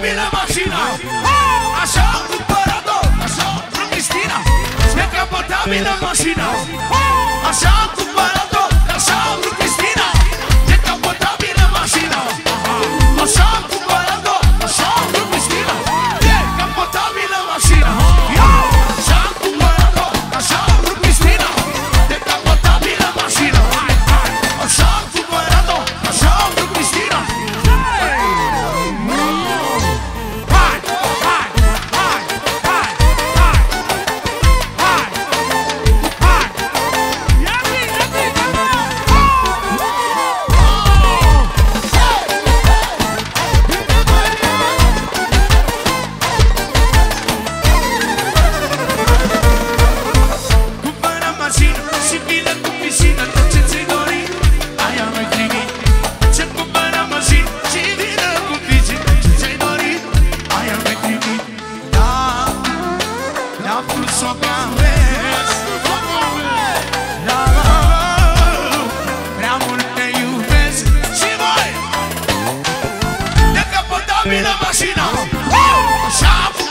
decapotabilă mașina. Așa am cumpărat-o, așa pentru Cristina. Decapotabilă mașina. Așa am cumpărat-o, așa pentru Cristina. Decapotabilă mașina. Așa am cumpărat-o, așa pentru Cristina. Decapotabilă mașina. Așa am cumpărat-o, așa pentru Cristina. Decapotabilă mașina. Așa am cumpărat-o, așa pentru Cristina. Și vină cu piscină, tot ce ți-ai dorit, aia mi-ai primit. Ce cumpără mașină și vină cu piscină, ce ți-ai dorit, aia mi-ai primit. Da, ne-am pus-o ca vezi. Da, prea mult te iubesc. Și voi, decapotabilă mașina. Și-a